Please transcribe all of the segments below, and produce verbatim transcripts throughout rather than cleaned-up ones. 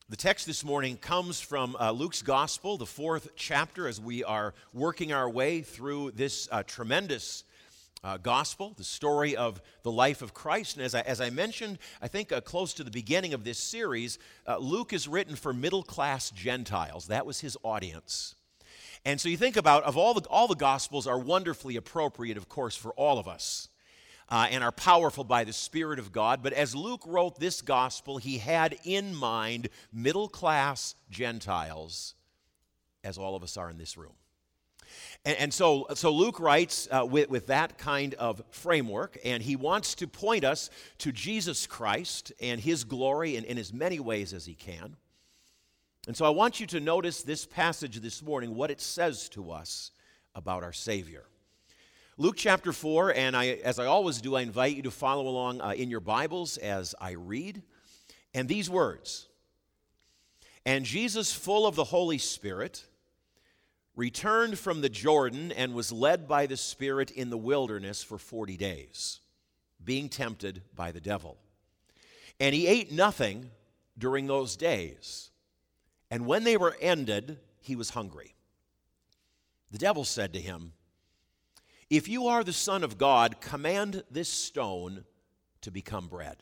The text this morning comes from uh, Luke's Gospel, the fourth chapter, as we are working our way through this uh, tremendous uh, gospel, the story of the life of Christ. And as I, as I mentioned, I think uh, close to the beginning of this series, uh, Luke is written for middle-class Gentiles. That was his audience. And so you think about, of all the, all the Gospels are wonderfully appropriate, of course, for all of us. Uh, and are powerful by the Spirit of God. But as Luke wrote this gospel, he had in mind middle-class Gentiles, as all of us are in this room. And, and so, so Luke writes uh, with, with that kind of framework, and he wants to point us to Jesus Christ and his glory in, in as many ways as he can. And so I want you to notice this passage this morning, what it says to us about our Savior. Luke chapter four, and I, as I always do, I invite you to follow along uh, in your Bibles as I read. And these words, "And Jesus, full of the Holy Spirit, returned from the Jordan and was led by the Spirit in the wilderness for forty days, being tempted by the devil. And he ate nothing during those days. And when they were ended, he was hungry. The devil said to him, 'If you are the Son of God, command this stone to become bread.'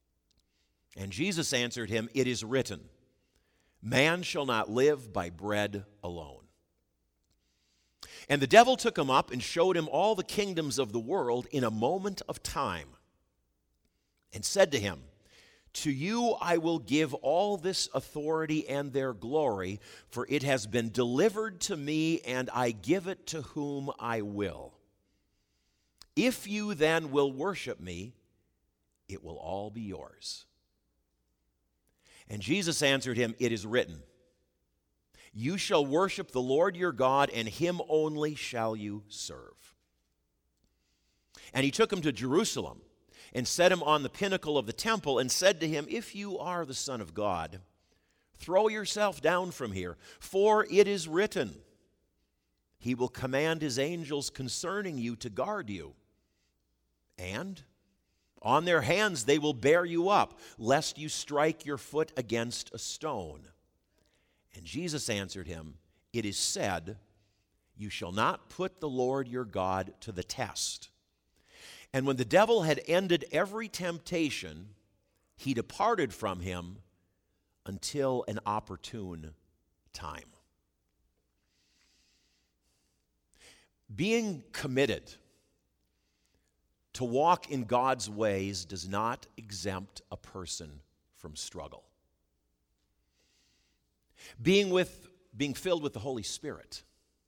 And Jesus answered him, 'It is written, man shall not live by bread alone.' And the devil took him up and showed him all the kingdoms of the world in a moment of time, and said to him, 'To you I will give all this authority and their glory, for it has been delivered to me, and I give it to whom I will. If you then will worship me, it will all be yours.' And Jesus answered him, 'It is written, you shall worship the Lord your God, and him only shall you serve.' And he took him to Jerusalem and set him on the pinnacle of the temple and said to him, 'If you are the Son of God, throw yourself down from here, for it is written, he will command his angels concerning you to guard you. And on their hands they will bear you up, lest you strike your foot against a stone.' And Jesus answered him, 'It is said, you shall not put the Lord your God to the test.' And when the devil had ended every temptation, he departed from him until an opportune time." Being committed to walk in God's ways does not exempt a person from struggle. Being with, being filled with the Holy Spirit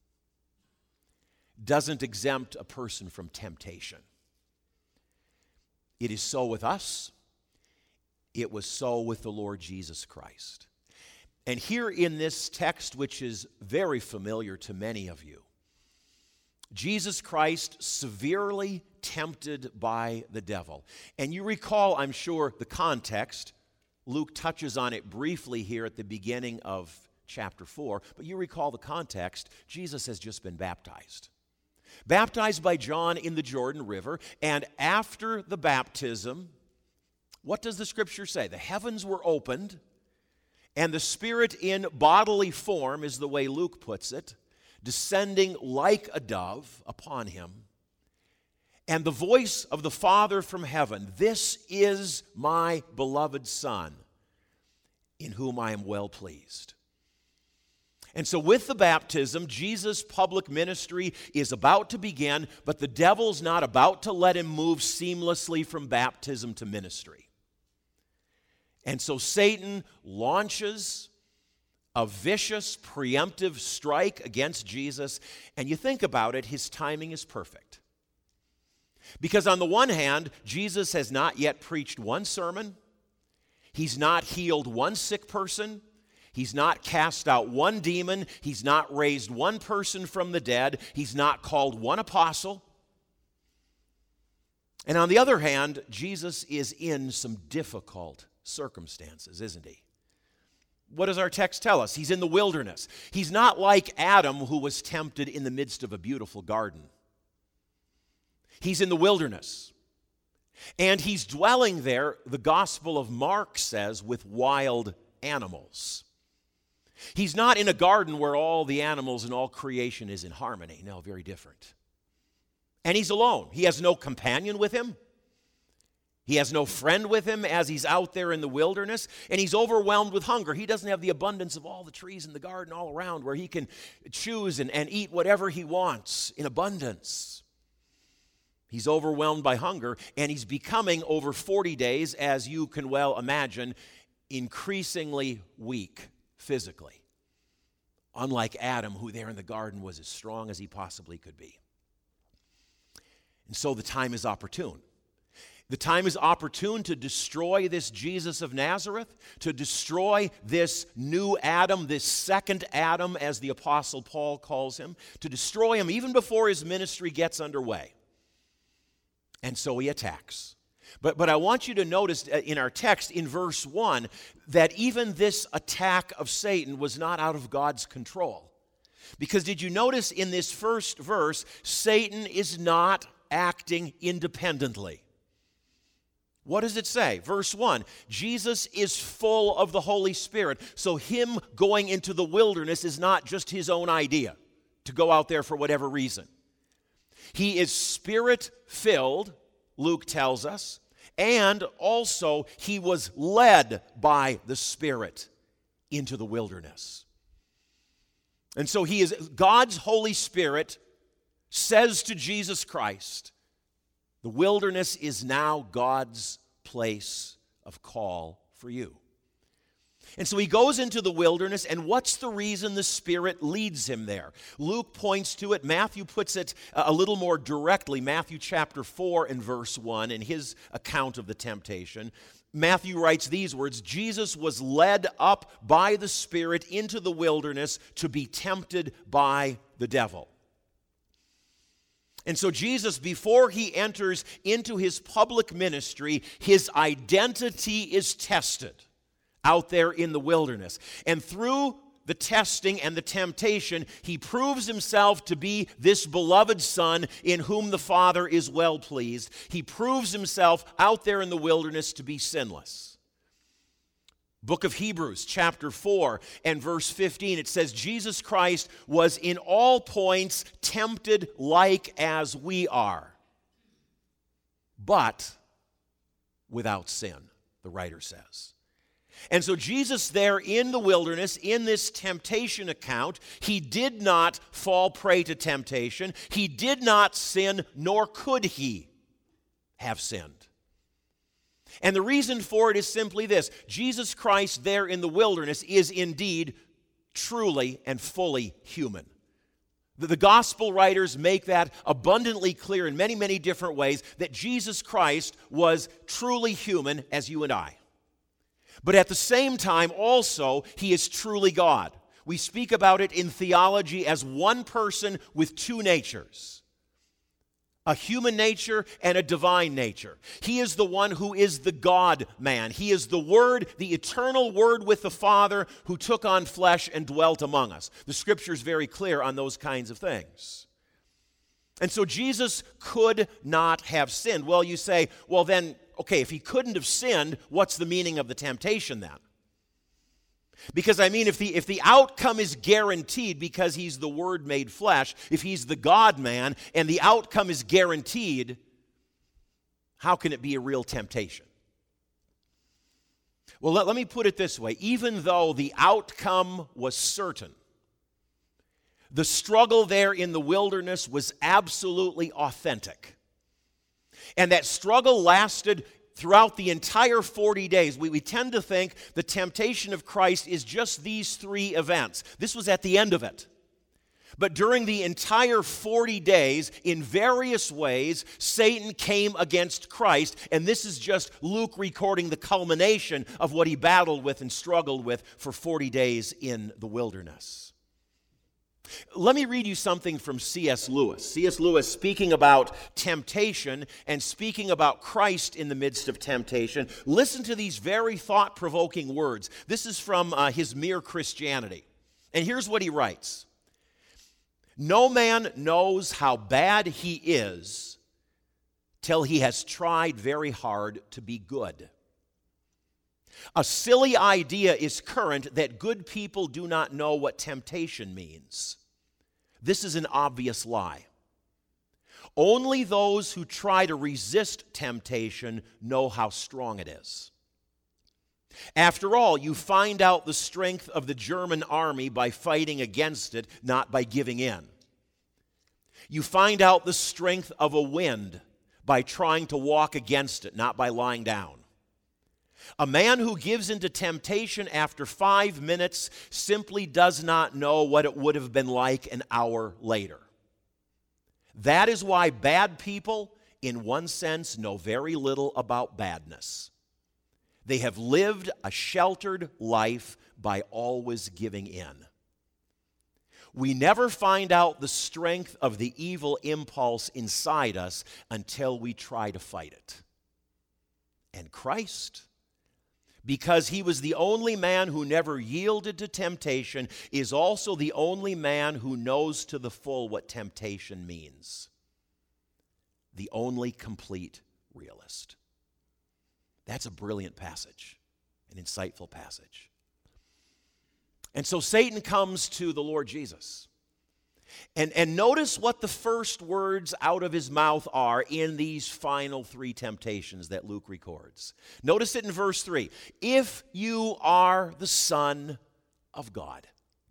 doesn't exempt a person from temptation. It is so with us. It was so with the Lord Jesus Christ. And here in this text, which is very familiar to many of you, Jesus Christ severely tempted by the devil. And you recall, I'm sure, the context. Luke touches on it briefly here at the beginning of chapter four, but you recall the context. Jesus has just been baptized. Baptized by John in the Jordan River, and after the baptism, what does the Scripture say? The heavens were opened, and the Spirit in bodily form, is the way Luke puts it, descending like a dove upon him. And the voice of the Father from heaven, "This is my beloved Son, in whom I am well pleased." And so with the baptism, Jesus' public ministry is about to begin, but the devil's not about to let him move seamlessly from baptism to ministry. And so Satan launches a vicious, preemptive strike against Jesus, and you think about it, his timing is perfect. Because on the one hand, Jesus has not yet preached one sermon, he's not healed one sick person, he's not cast out one demon, he's not raised one person from the dead, he's not called one apostle. And on the other hand, Jesus is in some difficult circumstances, isn't he? What does our text tell us? He's in the wilderness. He's not like Adam, who was tempted in the midst of a beautiful garden. He's in the wilderness. And he's dwelling there, the Gospel of Mark says, with wild animals. He's not in a garden where all the animals and all creation is in harmony. No, very different. And he's alone. He has no companion with him. He has no friend with him as he's out there in the wilderness, and he's overwhelmed with hunger. He doesn't have the abundance of all the trees in the garden all around where he can choose and, and eat whatever he wants in abundance. He's overwhelmed by hunger, and he's becoming, over forty days, as you can well imagine, increasingly weak physically. Unlike Adam, who there in the garden was as strong as he possibly could be. And so the time is opportune. The time is opportune to destroy this Jesus of Nazareth, to destroy this new Adam, this second Adam, as the Apostle Paul calls him, to destroy him even before his ministry gets underway. And so he attacks. But, but I want you to notice in our text in verse one that even this attack of Satan was not out of God's control. Because did you notice in this first verse, Satan is not acting independently. What does it say? Verse one, Jesus is full of the Holy Spirit. So him going into the wilderness is not just his own idea to go out there for whatever reason. He is Spirit-filled, Luke tells us, and also he was led by the Spirit into the wilderness. And so he is, God's Holy Spirit says to Jesus Christ, the wilderness is now God's place of call for you. And so he goes into the wilderness, and what's the reason the Spirit leads him there? Luke points to it. Matthew puts it a little more directly. Matthew chapter four and verse one in his account of the temptation. Matthew writes these words, Jesus was led up by the Spirit into the wilderness to be tempted by the devil. And so Jesus, before he enters into his public ministry, his identity is tested out there in the wilderness. And through the testing and the temptation, he proves himself to be this beloved Son in whom the Father is well pleased. He proves himself out there in the wilderness to be sinless. Book of Hebrews, chapter four and verse fifteen, it says, Jesus Christ was in all points tempted like as we are, but without sin, the writer says. And so Jesus there in the wilderness, in this temptation account, he did not fall prey to temptation. He did not sin, nor could he have sinned. And the reason for it is simply this. Jesus Christ there in the wilderness is indeed truly and fully human. The, the gospel writers make that abundantly clear in many, many different ways that Jesus Christ was truly human as you and I. But at the same time, also, he is truly God. We speak about it in theology as one person with two natures, a human nature and a divine nature. He is the one who is the God-man. He is the Word, the eternal Word with the Father who took on flesh and dwelt among us. The Scripture is very clear on those kinds of things. And so Jesus could not have sinned. Well, you say, well then, okay, if he couldn't have sinned, what's the meaning of the temptation then? Because, I mean, if the, if the outcome is guaranteed because he's the Word made flesh, if he's the God-man, and the outcome is guaranteed, how can it be a real temptation? Well, let, let me put it this way. Even though the outcome was certain, the struggle there in the wilderness was absolutely authentic. And that struggle lasted throughout the entire forty days. We, we tend to think the temptation of Christ is just these three events. This was at the end of it. But during the entire forty days, in various ways, Satan came against Christ. And this is just Luke recording the culmination of what he battled with and struggled with for forty days in the wilderness. Let me read you something from C S Lewis. C S Lewis, speaking about temptation and speaking about Christ in the midst of temptation. Listen to these very thought-provoking words. This is from uh, his Mere Christianity. And here's what he writes. No man knows how bad he is till he has tried very hard to be good. A silly idea is current that good people do not know what temptation means. This is an obvious lie. Only those who try to resist temptation know how strong it is. After all, you find out the strength of the German army by fighting against it, not by giving in. You find out the strength of a wind by trying to walk against it, not by lying down. A man who gives into temptation after five minutes simply does not know what it would have been like an hour later. That is why bad people, in one sense, know very little about badness. They have lived a sheltered life by always giving in. We never find out the strength of the evil impulse inside us until we try to fight it. And Christ, because he was the only man who never yielded to temptation, is also the only man who knows to the full what temptation means. The only complete realist. That's a brilliant passage, an insightful passage. And so Satan comes to the Lord Jesus. And, and notice what the first words out of his mouth are in these final three temptations that Luke records. Notice it in verse three. If you are the Son of God.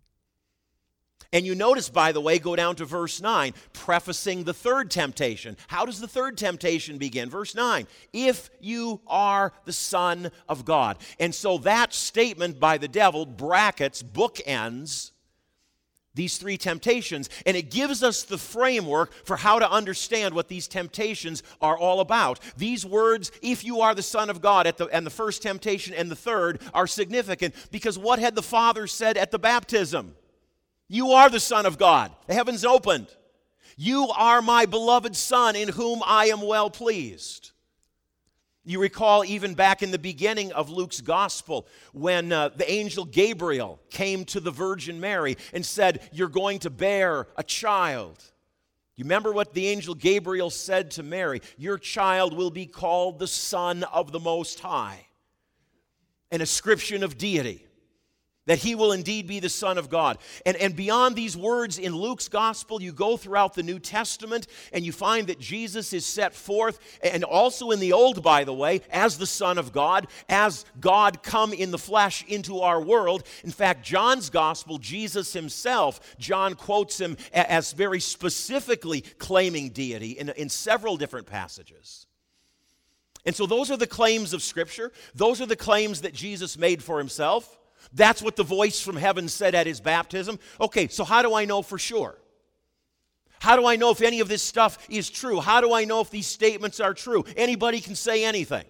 And you notice, by the way, go down to verse nine, prefacing the third temptation. How does the third temptation begin? Verse nine, if you are the Son of God. And so that statement by the devil brackets, bookends these three temptations, and it gives us the framework for how to understand what these temptations are all about. These words, if you are the Son of God, at the, and the first temptation and the third are significant because what had the Father said at the baptism? You are the Son of God. The heavens opened. You are my beloved Son in whom I am well pleased. You recall even back in the beginning of Luke's gospel when uh, the angel Gabriel came to the Virgin Mary and said, you're going to bear a child. You remember what the angel Gabriel said to Mary? Your child will be called the Son of the Most High. An ascription of deity. That he will indeed be the Son of God. And, and beyond these words in Luke's gospel, you go throughout the New Testament and you find that Jesus is set forth, and also in the Old, by the way, as the Son of God, as God come in the flesh into our world. In fact, John's gospel, Jesus himself, John quotes him as very specifically claiming deity in, in several different passages. And so those are the claims of Scripture. Those are the claims that Jesus made for himself. That's what the voice from heaven said at his baptism. Okay, so how do I know for sure? How do I know if any of this stuff is true? How do I know if these statements are true? Anybody can say anything.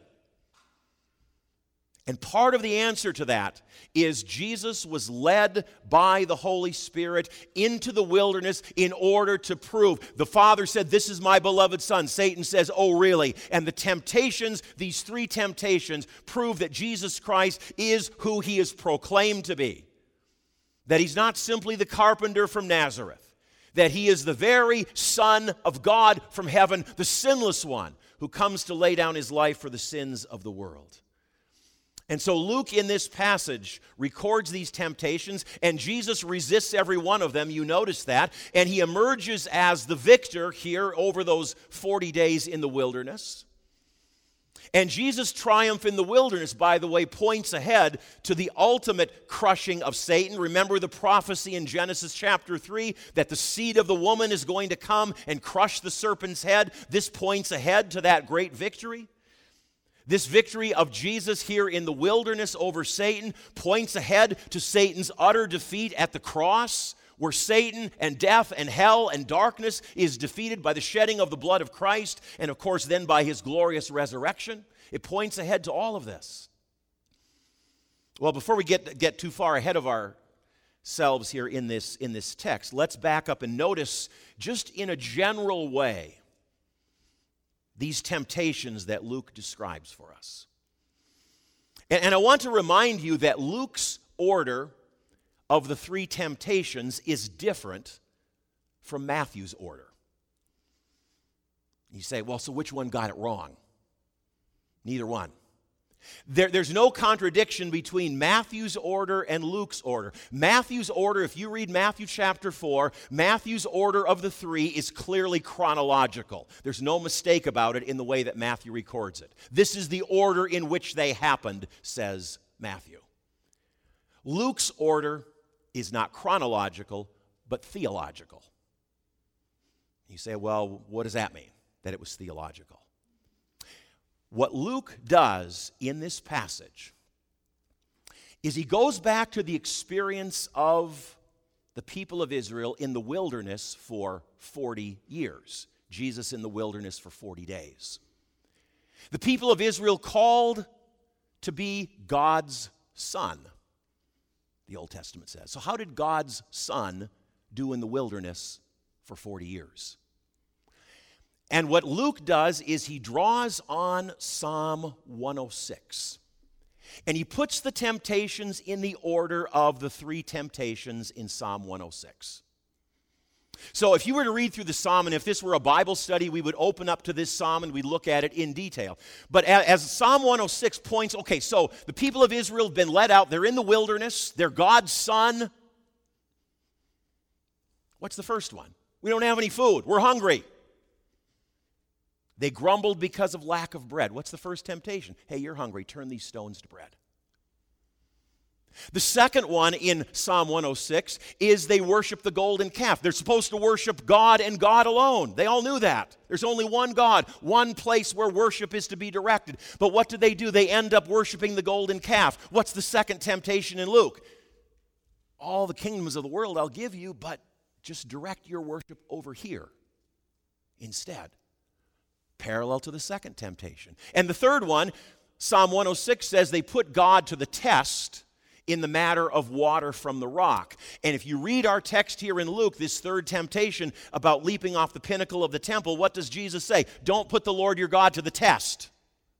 And part of the answer to that is Jesus was led by the Holy Spirit into the wilderness in order to prove. The Father said, this is my beloved Son. Satan says, oh, really? And the temptations, these three temptations, prove that Jesus Christ is who he is proclaimed to be. That he's not simply the carpenter from Nazareth. That he is the very Son of God from heaven, the sinless one, who comes to lay down his life for the sins of the world. And so Luke in this passage records these temptations, and Jesus resists every one of them. You notice that. And he emerges as the victor here over those forty days in the wilderness. And Jesus' triumph in the wilderness, by the way, points ahead to the ultimate crushing of Satan. Remember the prophecy in Genesis chapter three that the seed of the woman is going to come and crush the serpent's head. This points ahead to that great victory. This victory of Jesus here in the wilderness over Satan points ahead to Satan's utter defeat at the cross, where Satan and death and hell and darkness is defeated by the shedding of the blood of Christ, and of course then by his glorious resurrection. It points ahead to all of this. Well, before we get, get too far ahead of ourselves here in this, in this text, let's back up and notice just in a general way these temptations that Luke describes for us. And, and I want to remind you that Luke's order of the three temptations is different from Matthew's order. You say, well, so which one got it wrong? Neither one. There, there's no contradiction between Matthew's order and Luke's order. Matthew's order, if you read Matthew chapter four, Matthew's order of the three is clearly chronological. There's no mistake about it in the way that Matthew records it. This is the order in which they happened, says Matthew. Luke's order is not chronological, but theological. You say, well, what does that mean, that it was theological? What Luke does in this passage is he goes back to the experience of the people of Israel in the wilderness for forty years. Jesus in the wilderness for forty days. The people of Israel called to be God's son, the Old Testament says. So how did God's son do in the wilderness for forty years? And what Luke does is he draws on Psalm one oh six. And he puts the temptations in the order of the three temptations in Psalm one oh six. So if you were to read through the psalm, and if this were a Bible study, we would open up to this psalm and we'd look at it in detail. But as Psalm one oh six points, okay, so the people of Israel have been led out. They're in the wilderness. They're God's son. What's the first one? We don't have any food. We're hungry. They grumbled because of lack of bread. What's the first temptation? Hey, you're hungry. Turn these stones to bread. The second one in Psalm one oh six is they worship the golden calf. They're supposed to worship God and God alone. They all knew that. There's only one God, one place where worship is to be directed. But what do they do? They end up worshiping the golden calf. What's the second temptation in Luke? All the kingdoms of the world I'll give you, but just direct your worship over here instead. Parallel to the second temptation. And the third one, Psalm one oh six says they put God to the test in the matter of water from the rock. And if you read our text here in Luke, this third temptation about leaping off the pinnacle of the temple, what does Jesus say? Don't put the Lord your God to the test.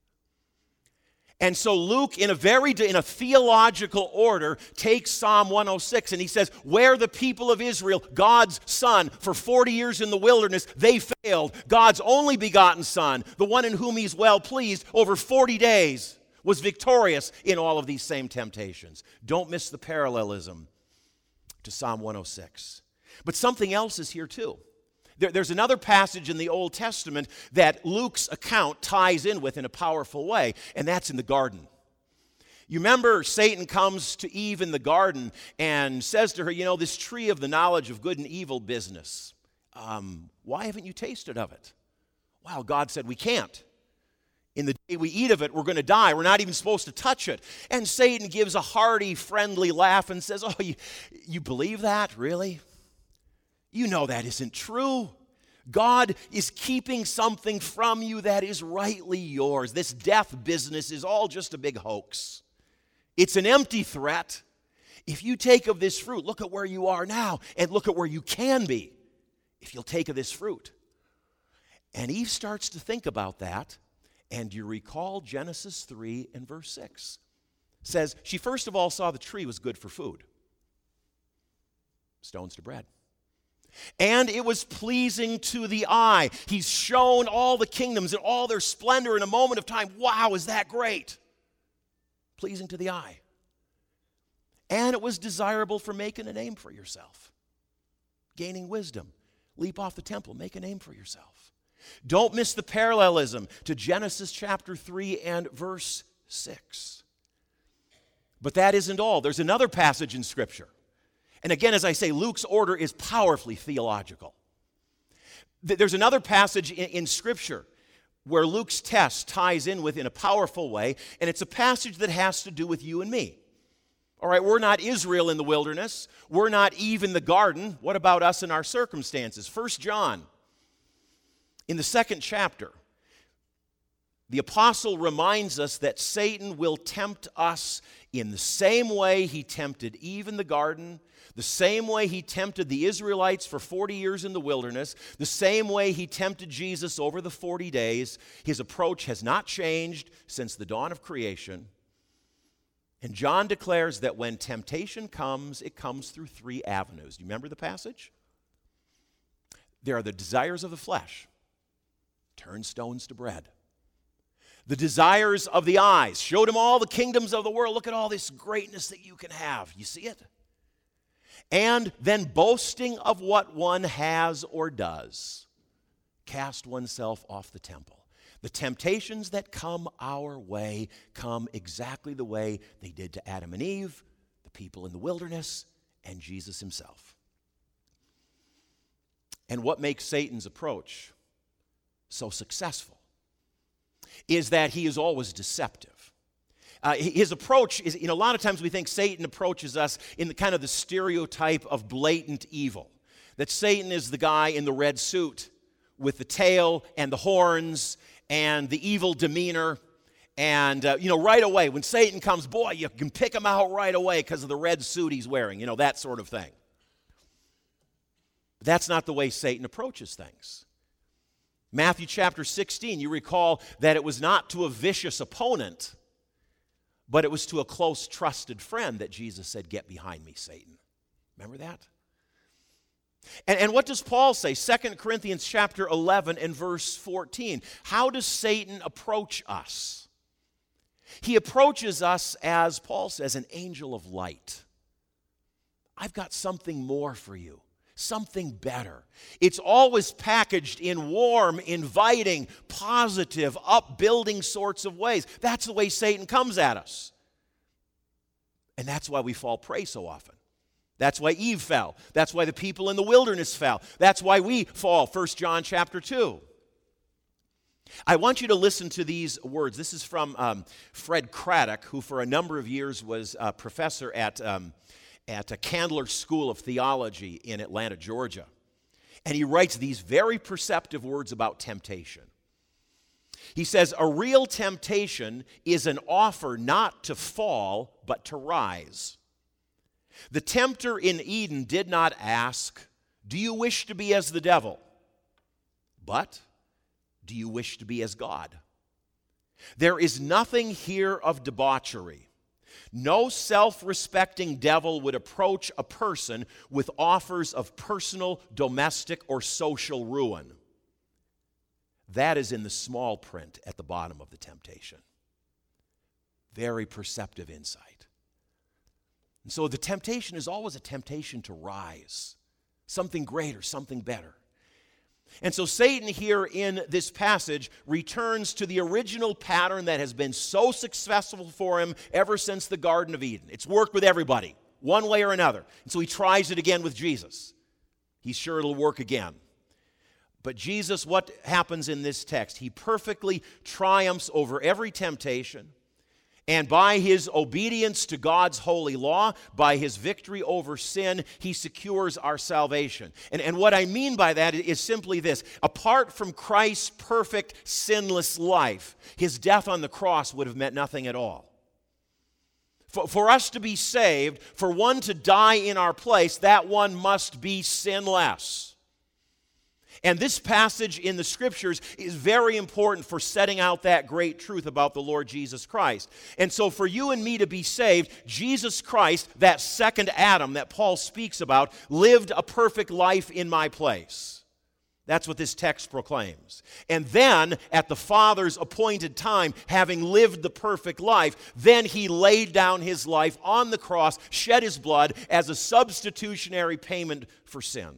And so Luke, in a very in a theological order, takes Psalm one oh six and he says, where the people of Israel, God's son, for forty years in the wilderness, they failed. God's only begotten son, the one in whom he's well pleased, over forty days, was victorious in all of these same temptations. Don't miss the parallelism to Psalm one oh six. But something else is here too. There, there's another passage in the Old Testament that Luke's account ties in with in a powerful way, and that's in the garden. You remember Satan comes to Eve in the garden and says to her, you know, this tree of the knowledge of good and evil business, um, why haven't you tasted of it? Wow, God said we can't. In the day we eat of it, we're going to die. We're not even supposed to touch it. And Satan gives a hearty, friendly laugh and says, oh, you, you believe that, really? You know that isn't true. God is keeping something from you that is rightly yours. This death business is all just a big hoax. It's an empty threat. If you take of this fruit, look at where you are now and look at where you can be if you'll take of this fruit. And Eve starts to think about that, and you recall Genesis three and verse six. It says, she first of all saw the tree was good for food. Stones to bread. And it was pleasing to the eye. He's shown all the kingdoms and all their splendor in a moment of time. Wow, is that great? Pleasing to the eye. And it was desirable for making a name for yourself. Gaining wisdom. Leap off the temple, make a name for yourself. Don't miss the parallelism to Genesis chapter three and verse six. But that isn't all. There's another passage in Scripture. And again, as I say, Luke's order is powerfully theological. There's another passage in, in Scripture where Luke's test ties in with in a powerful way, and it's a passage that has to do with you and me. All right, we're not Israel in the wilderness. We're not Eve in the garden. What about us and our circumstances? First John, in the second chapter, the apostle reminds us that Satan will tempt us in the same way he tempted Eve in the garden, the same way he tempted the Israelites for forty years in the wilderness, the same way he tempted Jesus over the forty days. His approach has not changed since the dawn of creation. And John declares that when temptation comes, it comes through three avenues. Do you remember the passage? There are the desires of the flesh, turn stones to bread. the desires of the eyes. Showed him all the kingdoms of the world. Look at all this greatness that you can have. You see it? And then boasting of what one has or does. Cast oneself off the temple. The temptations that come our way come exactly the way they did to Adam and Eve, the people in the wilderness, and Jesus himself. And what makes Satan's approach so successful is that he is always deceptive. Uh, his approach is, you know, a lot of times we think Satan approaches us in the kind of the stereotype of blatant evil. That Satan is the guy in the red suit with the tail and the horns and the evil demeanor. And, uh, you know, right away, when Satan comes, boy, you can pick him out right away because of the red suit he's wearing, you know, that sort of thing. But that's not the way Satan approaches things. Matthew chapter sixteen, you recall that it was not to a vicious opponent, but it was to a close, trusted friend that Jesus said, "Get behind me, Satan." Remember that? And, and what does Paul say? Second Corinthians chapter eleven and verse fourteen. How does Satan approach us? He approaches us, as Paul says, an angel of light. I've got something more for you. Something better. It's always packaged in warm, inviting, positive, upbuilding sorts of ways. That's the way Satan comes at us. And that's why we fall prey so often. That's why Eve fell. That's why the people in the wilderness fell. That's why we fall. First John chapter two. I want you to listen to these words. This is from um, Fred Craddock, who for a number of years was a professor at um, at a Candler School of Theology in Atlanta, Georgia. And he writes these very perceptive words about temptation. He says, "A real temptation is an offer not to fall, but to rise. The tempter in Eden did not ask, 'Do you wish to be as the devil?' But, 'Do you wish to be as God?' There is nothing here of debauchery. No self-respecting devil would approach a person with offers of personal, domestic, or social ruin. That is in the small print at the bottom of the temptation." Very perceptive insight. And so the temptation is always a temptation to rise. Something greater, something better. And so Satan here in this passage returns to the original pattern that has been so successful for him ever since the Garden of Eden. It's worked with everybody, one way or another. And so he tries it again with Jesus. He's sure it'll work again. But Jesus, what happens in this text? He perfectly triumphs over every temptation. And by his obedience to God's holy law, by his victory over sin, he secures our salvation. And, and what I mean by that is simply this. Apart from Christ's perfect, sinless life, his death on the cross would have meant nothing at all. For, for us to be saved, for one to die in our place, that one must be sinless. And this passage in the Scriptures is very important for setting out that great truth about the Lord Jesus Christ. And so for you and me to be saved, Jesus Christ, that second Adam that Paul speaks about, lived a perfect life in my place. That's what this text proclaims. And then, at the Father's appointed time, having lived the perfect life, then he laid down his life on the cross, shed his blood as a substitutionary payment for sin.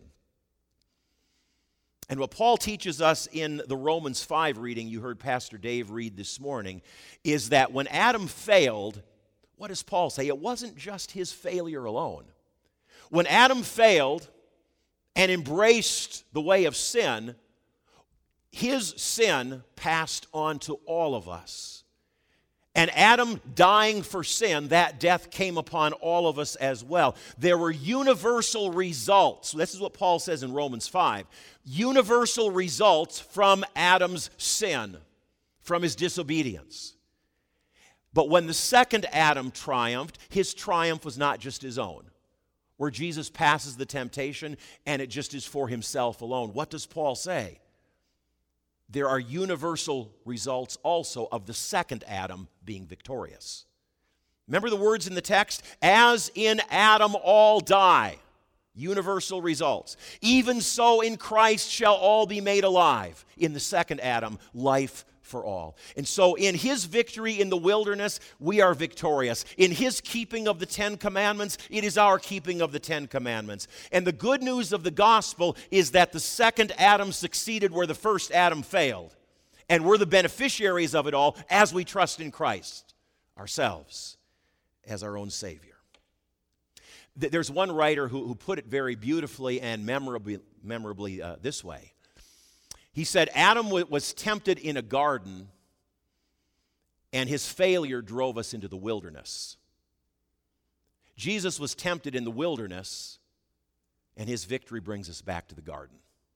And what Paul teaches us in the Romans five reading you heard Pastor Dave read this morning is that when Adam failed, what does Paul say? It wasn't just his failure alone. When Adam failed and embraced the way of sin, his sin passed on to all of us. And Adam dying for sin, that death came upon all of us as well. There were universal results. This is what Paul says in Romans five. Universal results from Adam's sin, from his disobedience. But when the second Adam triumphed, his triumph was not just his own. Where Jesus passes the temptation and it just is for himself alone. What does Paul say? There are universal results also of the second Adam being victorious. Remember the words in the text? As in Adam all die. Universal results. Even so in Christ shall all be made alive. In the second Adam, life for all. And so in his victory in the wilderness, we are victorious. In his keeping of the Ten Commandments, it is our keeping of the Ten Commandments. And the good news of the gospel is that the second Adam succeeded where the first Adam failed. And we're the beneficiaries of it all as we trust in Christ ourselves as our own Savior. There's one writer who, who put it very beautifully and memorably, memorably uh, this way. He said, Adam w- was tempted in a garden, and his failure drove us into the wilderness. Jesus was tempted in the wilderness, and his victory brings us back to the garden.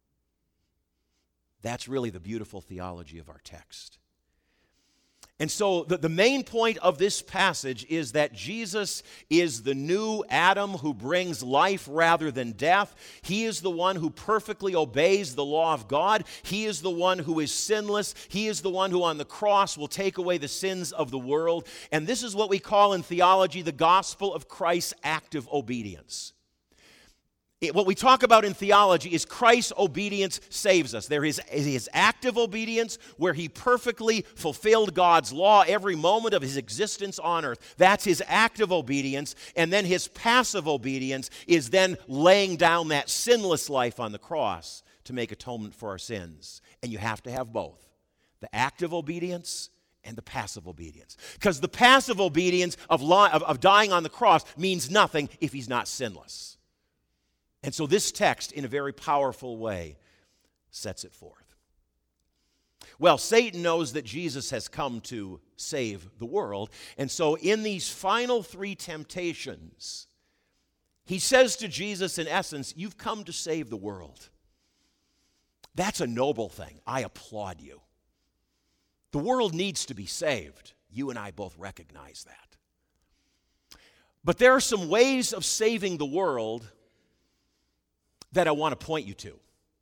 That's really the beautiful theology of our text. And so the, the main point of this passage is that Jesus is the new Adam who brings life rather than death. He is the one who perfectly obeys the law of God. He is the one who is sinless. He is the one who on the cross will take away the sins of the world. And this is what we call in theology the gospel of Christ's active obedience. It, what we talk about in theology is Christ's obedience saves us. There is his active obedience where he perfectly fulfilled God's law every moment of his existence on earth. That's his active obedience. And then his passive obedience is then laying down that sinless life on the cross to make atonement for our sins. And you have to have both, the active obedience and the passive obedience. Because the passive obedience of, li- of, of dying on the cross means nothing if he's not sinless. And so this text, in a very powerful way, sets it forth. Well, Satan knows that Jesus has come to save the world. And so in these final three temptations, he says to Jesus, in essence, you've come to save the world. That's a noble thing. I applaud you. The world needs to be saved. You and I both recognize that. But there are some ways of saving the world that I want to point you to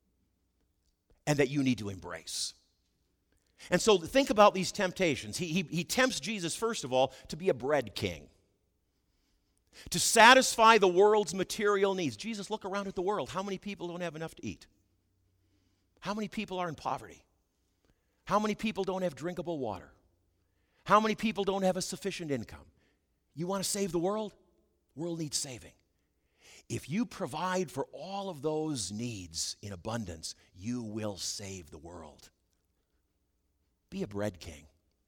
and that you need to embrace. And so think about these temptations. He, he, he tempts Jesus, first of all, to be a bread king, to satisfy the world's material needs. Jesus, look around at the world. How many people don't have enough to eat? How many people are in poverty? How many people don't have drinkable water? How many people don't have a sufficient income? You want to save the world? The world needs saving. If you provide for all of those needs in abundance, you will save the world. Be a bread king.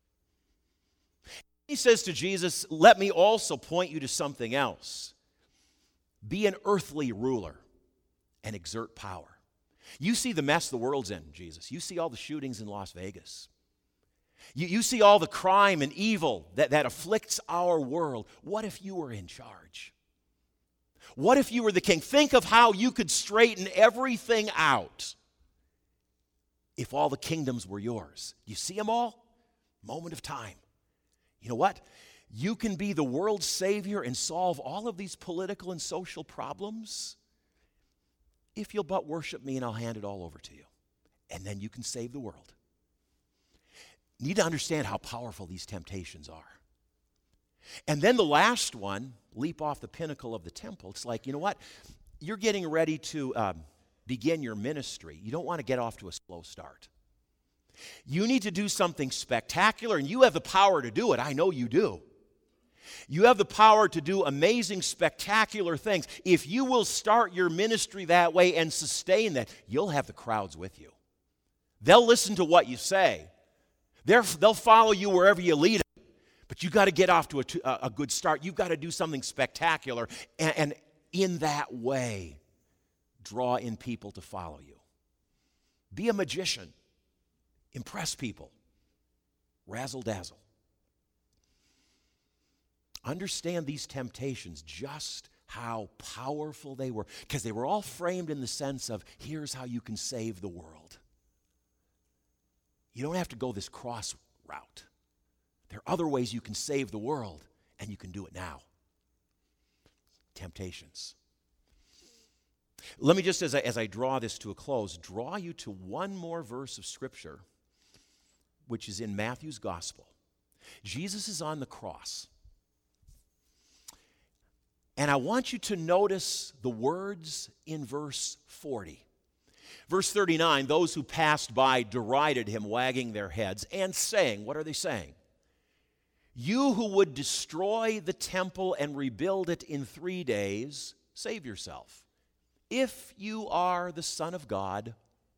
He says to Jesus, let me also point you to something else. Be an earthly ruler and exert power. You see the mess the world's in, Jesus. You see all the shootings in Las Vegas. You, you see all the crime and evil that, that afflicts our world. What if you were in charge? What if you were the king? Think of how you could straighten everything out if all the kingdoms were yours. You see them all? Moment of time. You know what? You can be the world's savior and solve all of these political and social problems if you'll but worship me, and I'll hand it all over to you. And then you can save the world. You need to understand how powerful these temptations are. And then the last one, leap off the pinnacle of the temple. It's like, you know what? You're getting ready to um, begin your ministry. You don't want to get off to a slow start. You need to do something spectacular, and you have the power to do it. I know you do. You have the power to do amazing, spectacular things. If you will start your ministry that way and sustain that, you'll have the crowds with you. They'll listen to what you say. They're, they'll follow you wherever you lead them. But you've got to get off to a, a good start. You've got to do something spectacular. And, and in that way, draw in people to follow you. Be a magician. Impress people. Razzle dazzle. Understand these temptations, just how powerful they were. Because they were all framed in the sense of, here's how you can save the world. You don't have to go this cross route. There are other ways you can save the world, and you can do it now. Temptations. Let me just, as I, as I draw this to a close, draw you to one more verse of Scripture, which is in Matthew's Gospel. Jesus is on the cross. And I want you to notice the words in verse forty. Verse thirty-nine, those who passed by derided him, wagging their heads and saying, what are they saying? You who would destroy the temple and rebuild it in three days, save yourself. If you are the Son of God,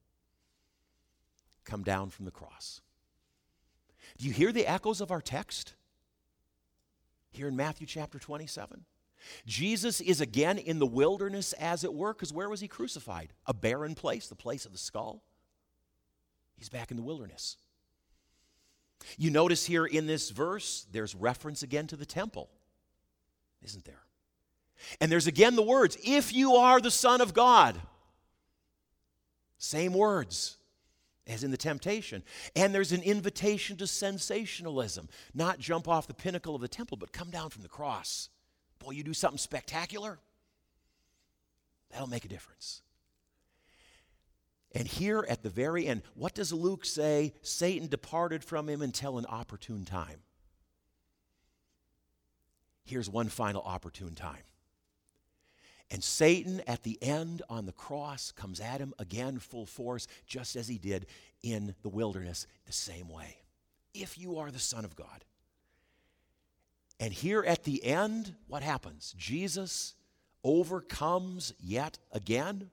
come down from the cross. Do you hear the echoes of our text? Here in Matthew chapter twenty-seven. Jesus is again in the wilderness, as it were, because where was he crucified? A barren place, the place of the skull. He's back in the wilderness. You notice here in this verse, there's reference again to the temple, isn't there? And there's again the words, if you are the Son of God. Same words as in the temptation. And there's an invitation to sensationalism. Not jump off the pinnacle of the temple, but come down from the cross. Boy, you do something spectacular, that'll make a difference. And here at the very end, what does Luke say? Satan departed from him until an opportune time. Here's one final opportune time. And Satan at the end on the cross comes at him again full force, just as he did in the wilderness, the same way. If you are the Son of God. And here at the end, what happens? Jesus overcomes yet again.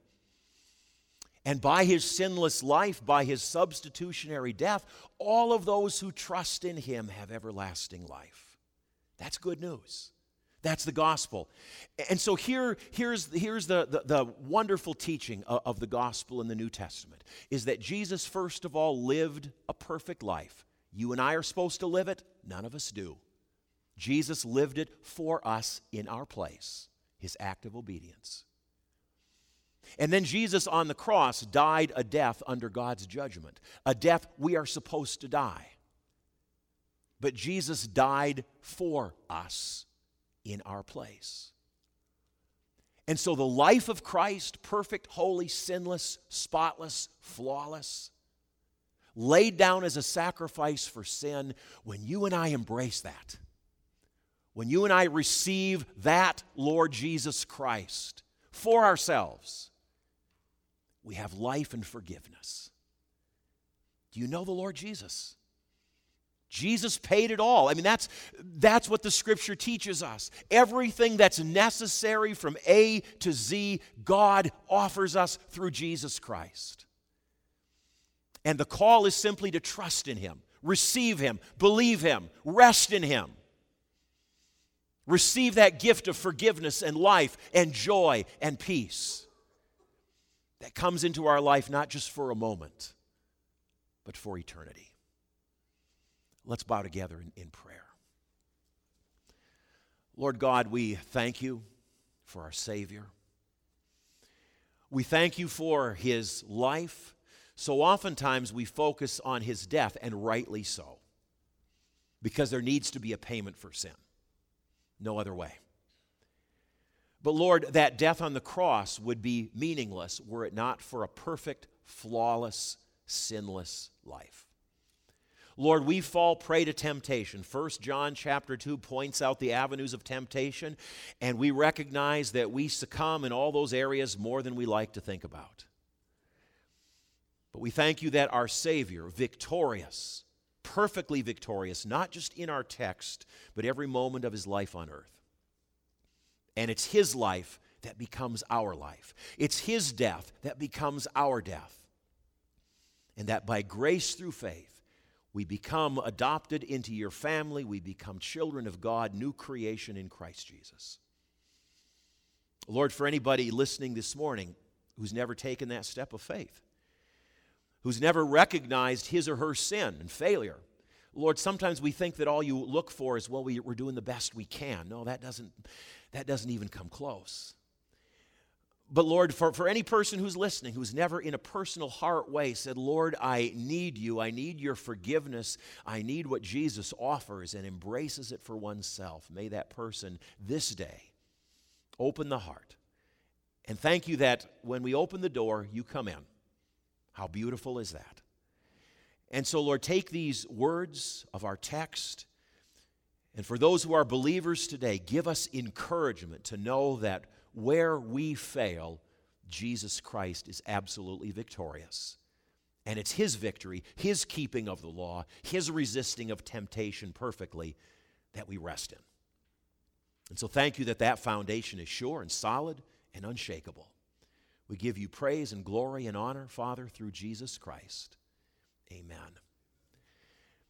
And by his sinless life, by his substitutionary death, all of those who trust in him have everlasting life. That's good news. That's the gospel. And so here, here's, here's the, the, the wonderful teaching of, of the gospel in the New Testament, is that Jesus, first of all, lived a perfect life. You and I are supposed to live it. None of us do. Jesus lived it for us in our place, his act of obedience. And then Jesus on the cross died a death under God's judgment, a death we are supposed to die. But Jesus died for us in our place. And so the life of Christ, perfect, holy, sinless, spotless, flawless, laid down as a sacrifice for sin, when you and I embrace that, when you and I receive that Lord Jesus Christ for ourselves, we have life and forgiveness. Do you know the Lord Jesus? Jesus paid it all. I mean, that's, that's what the Scripture teaches us. Everything that's necessary from A to Z, God offers us through Jesus Christ. And the call is simply to trust in him, receive him, believe him, rest in him. Receive that gift of forgiveness and life and joy and peace that comes into our life not just for a moment, but for eternity. Let's bow together in, in prayer. Lord God, we thank you for our Savior. We thank you for his life. So oftentimes we focus on his death, and rightly so, because there needs to be a payment for sin. No other way. But Lord, that death on the cross would be meaningless were it not for a perfect, flawless, sinless life. Lord, we fall prey to temptation. First John chapter two points out the avenues of temptation, and we recognize that we succumb in all those areas more than we like to think about. But we thank you that our Savior, victorious, perfectly victorious, not just in our text, but every moment of his life on earth. And it's his life that becomes our life. It's his death that becomes our death. And that by grace through faith, we become adopted into your family. We become children of God, new creation in Christ Jesus. Lord, for anybody listening this morning who's never taken that step of faith, who's never recognized his or her sin and failure. Lord, sometimes we think that all you look for is, well, we, we're doing the best we can. No, that doesn't, that doesn't even come close. But Lord, for, for any person who's listening, who's never in a personal heart way said, Lord, I need you. I need your forgiveness. I need what Jesus offers, and embraces it for oneself. May that person this day open the heart. And thank you that when we open the door, you come in. How beautiful is that? And so, Lord, take these words of our text, and for those who are believers today, give us encouragement to know that where we fail, Jesus Christ is absolutely victorious. And it's his victory, his keeping of the law, his resisting of temptation perfectly that we rest in. And so thank you that that foundation is sure and solid and unshakable. We give you praise and glory and honor, Father, through Jesus Christ. Amen.